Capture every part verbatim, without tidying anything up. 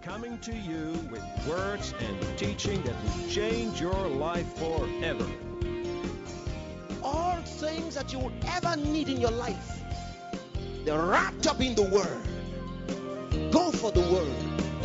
coming to you with words and teaching that will change your life forever. All things that you would ever need in your life, they're wrapped up in the Word. Go for the Word.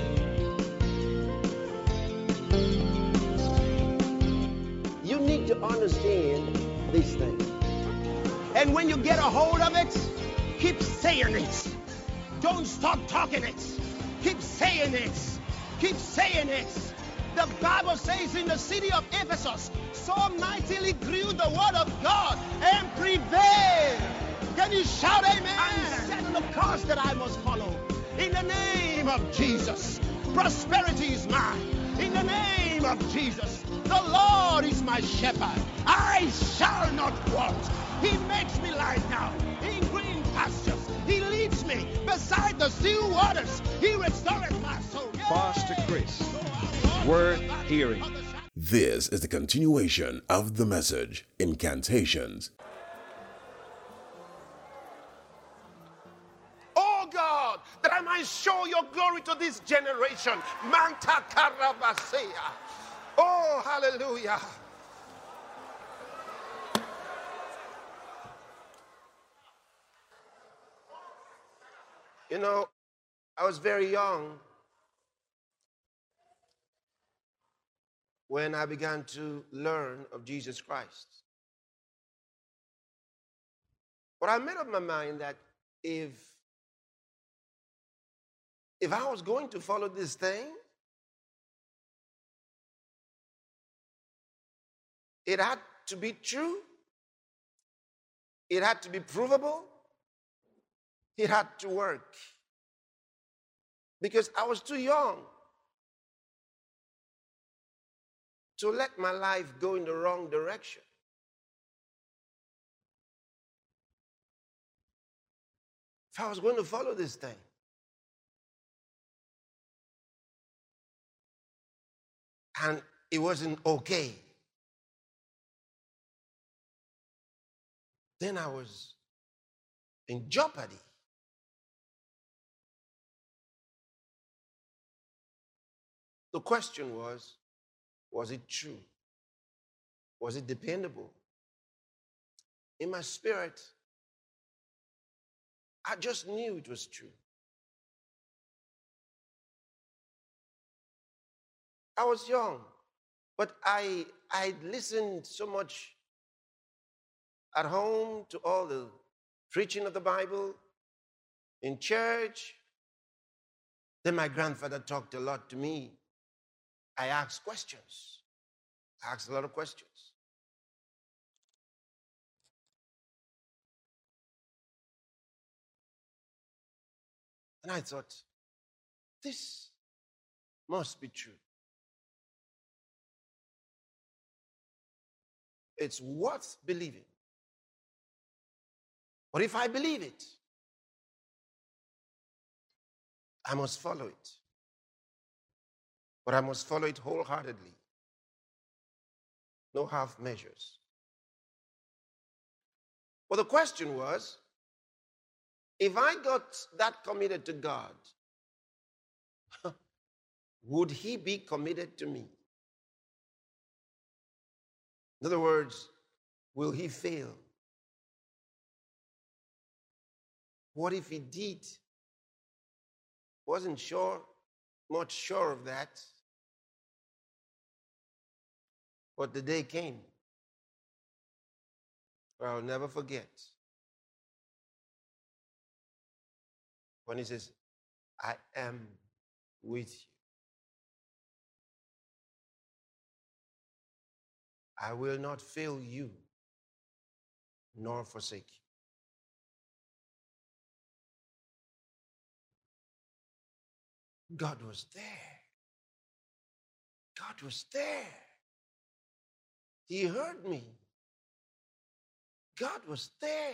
You need to understand these things. And when you get a hold of it, keep saying it. Don't stop talking it. Keep saying it. Keep saying it. The Bible says in the city of Ephesus, so mightily grew the word of God and prevailed. Can you shout amen? I'm setting the course that I must follow. In the name of Jesus, prosperity is mine. In the name of Jesus, the Lord is my shepherd. I shall not want. He makes me lie down in green pastures. He leads me beside the still waters. He restoreth my soul. Yeah. Pastor Chris, worth hearing. This is the continuation of the message, Incantations. Oh God, that I might show your glory to this generation. Manta Karabasea. Oh, hallelujah. You know, I was very young when I began to learn of Jesus Christ. But I made up my mind that if, if I was going to follow this thing, it had to be true. It had to be provable. It had to work. Because I was too young to let my life go in the wrong direction. If I was going to follow this thing, and it wasn't okay, then I was in jeopardy. The question was, was it true? Was it dependable? In my spirit, I just knew it was true. I was young, but I I listened so much at home to all the preaching of the Bible, in church. Then my grandfather talked a lot to me. I asked questions. I asked a lot of questions. And I thought, this must be true. It's worth believing. But if I believe it, I must follow it. But I must follow it wholeheartedly. No half measures. But the question was, if I got that committed to God, would he be committed to me? In other words, will he fail? What if he did? Wasn't sure, much sure of that. But the day came where I'll never forget when he says, I am with you. I will not fail you nor forsake you. God was there. God was there. He heard me. God was there.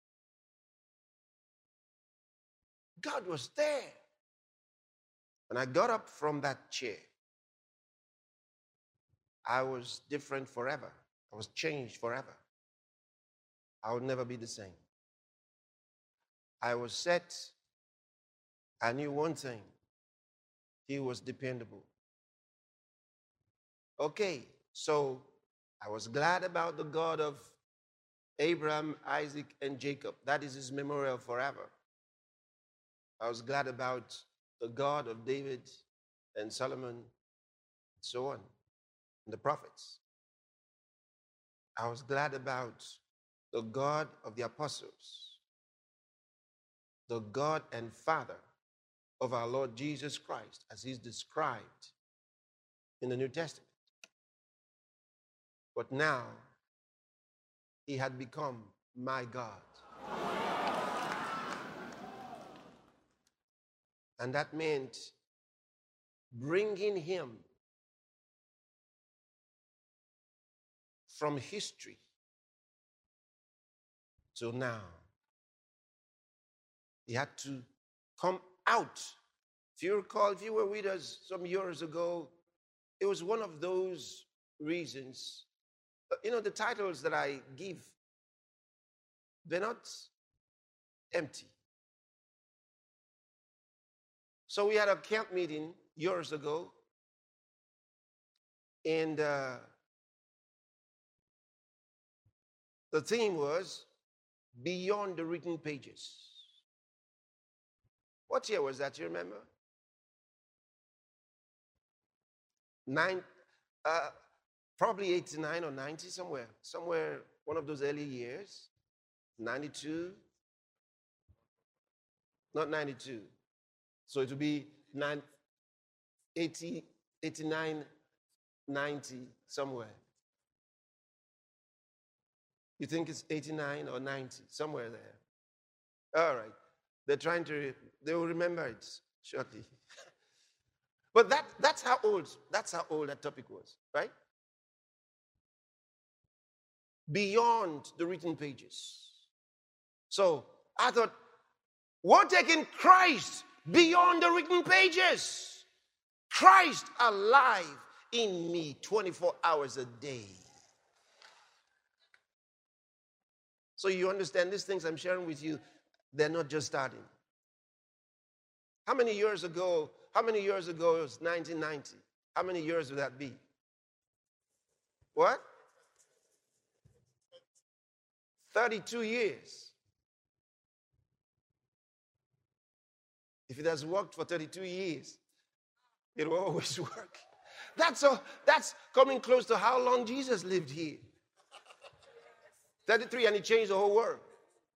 God was there. When I got up from that chair, I was different forever. I was changed forever. I would never be the same. I was set. I knew one thing. He was dependable. Okay, so I was glad about the God of Abraham, Isaac, and Jacob. That is his memorial forever. I was glad about the God of David and Solomon, and so on, and the prophets. I was glad about the God of the apostles, the God and Father of our Lord Jesus Christ, as he's described in the New Testament. But now, he had become my God. And that meant bringing him from history to now. He had to come out. If you recall, if you were with us some years ago, it was one of those reasons. You know, the titles that I give, they're not empty. So we had a camp meeting years ago, and uh, the theme was Beyond the Written Pages. What year was that, you remember? Nine, uh, probably eighty-nine or ninety, somewhere. Somewhere, one of those early years. ninety-two. Not ninety-two. So it would be nine, eighty, eighty-nine, ninety, somewhere. You think it's eighty-nine or ninety, somewhere there. All right. They're trying to, they will remember it shortly. But that, that's how old, that's how old that topic was, right? Beyond the written pages. So I thought, we're taking Christ beyond the written pages. Christ alive in me twenty-four hours a day. So you understand these things I'm sharing with you, they're not just starting. How many years ago, how many years ago it was nineteen ninety? How many years would that be? What? thirty-two years. If it has worked for thirty-two years, it will always work. That's, a, that's coming close to how long Jesus lived here. thirty-three, and he changed the whole world.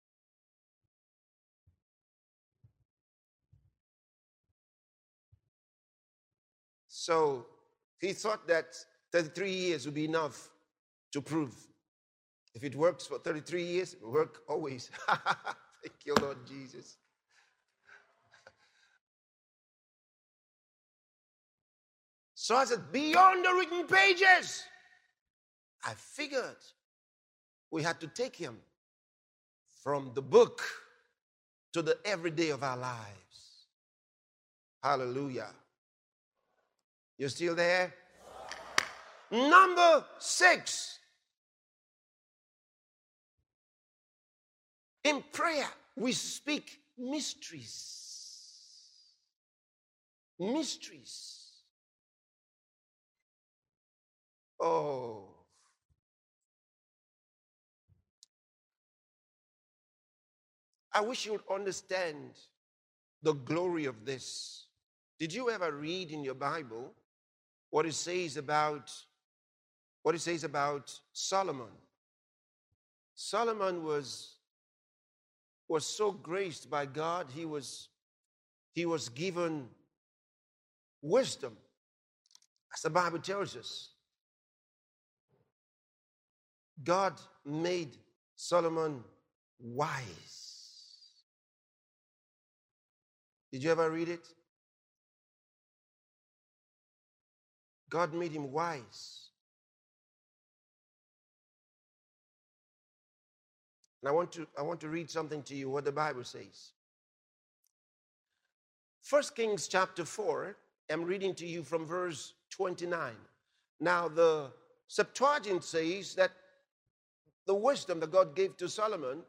So he thought that thirty-three years would be enough to prove. If it works for thirty-three years, it will work always. Thank you, Lord Jesus. So I said, beyond the written pages, I figured we had to take him from the book to the everyday of our lives. Hallelujah. You still there? Number six. In prayer, we speak mysteries. Mysteries. Oh. I wish you would understand the glory of this. Did you ever read in your Bible what it says about what it says about Solomon? Solomon was, was so graced by God, he was, he was given wisdom, as the Bible tells us. God made Solomon wise. Did you ever read it? God made him wise. And I want to, I want to read something to you, what the Bible says. First Kings chapter four, I'm reading to you from verse twenty-nine. Now the Septuagint says that the wisdom that God gave to Solomon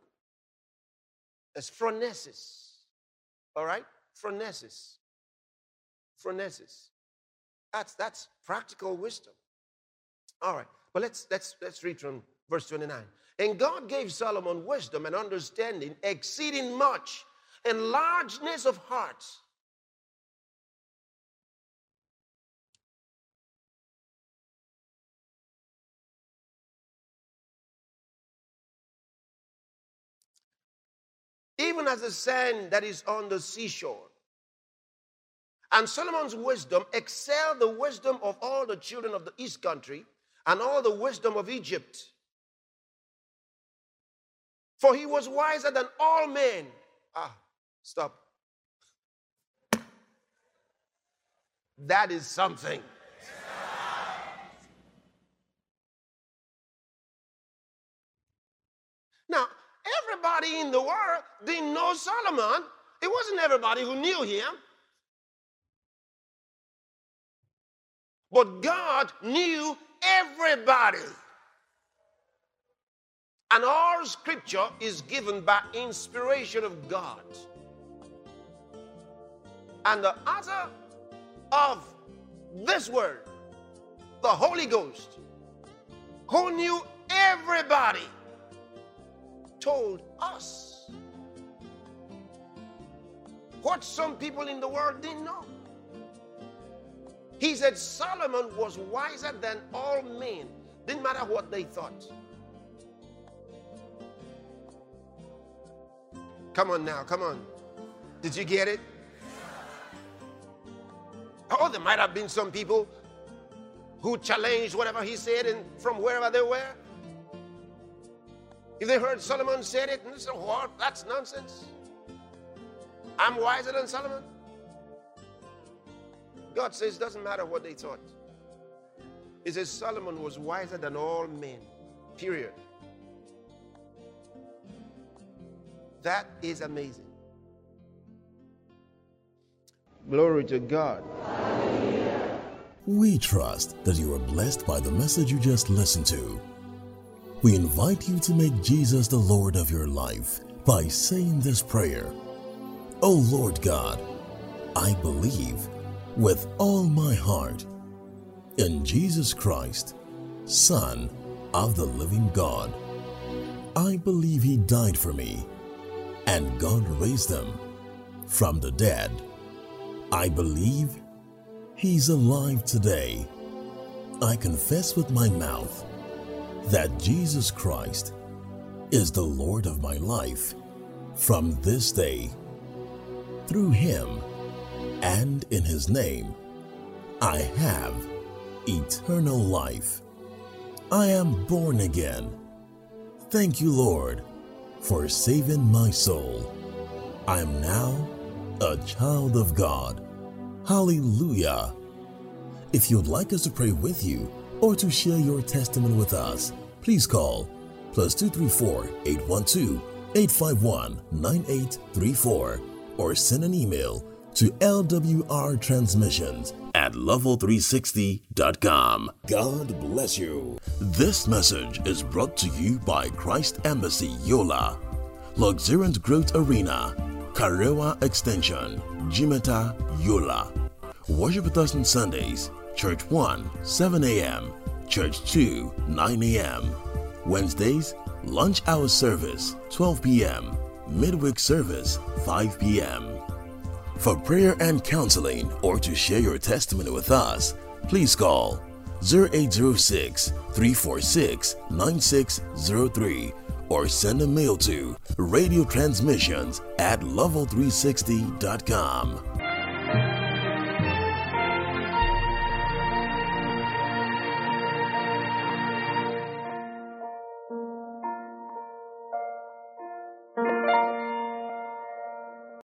is phronesis. All right? Phronesis. furnaces. That's that's practical wisdom. All right, but let's let's let's read from verse twenty-nine. And God gave Solomon wisdom and understanding, exceeding much, and largeness of heart. Even as the sand that is on the seashore. And Solomon's wisdom excelled the wisdom of all the children of the east country and all the wisdom of Egypt. For he was wiser than all men. Ah, stop. That is something. Now, everybody in the world didn't know Solomon. It wasn't everybody who knew him. But God knew everybody. And all scripture is given by inspiration of God. And the author of this word, the Holy Ghost, who knew everybody, told us what some people in the world didn't know. He said Solomon was wiser than all men. Didn't matter what they thought. Come on now, come on. Did you get it? Oh, there might have been some people who challenged whatever he said and from wherever they were. If they heard Solomon said it, and they said, what? That's nonsense. I'm wiser than Solomon. God says it doesn't matter what they thought. He says Solomon was wiser than all men. Period. That is amazing. Glory to God. We trust that you are blessed by the message you just listened to. We invite you to make Jesus the Lord of your life by saying this prayer. O Lord God, I believe with all my heart in Jesus Christ, Son of the living God. I believe he died for me and God raised him from the dead. I believe he's alive today. I confess with my mouth that Jesus Christ is the Lord of my life from this day. Through him and in his name, I have eternal life. I am born again. Thank you, Lord, for saving my soul. I am now a child of God. Hallelujah. If you'd like us to pray with you or to share your testimony with us, please call plus two three four, eight one two, eight five one, nine eight three four or send an email to L W R transmissions at level three sixty dot com. God bless you. This message is brought to you by Christ Embassy Yola, Luxuriant Growth Arena, Karewa Extension, Jimeta, Yola. Worship with us on Sundays, Church one, seven a.m., Church two, nine a.m. Wednesdays, lunch hour service, twelve p.m., midweek service, five p.m. For prayer and counseling or to share your testimony with us, please call zero eight zero six, three four six, nine six zero three or send a mail to radio transmissions at level three sixty dot com.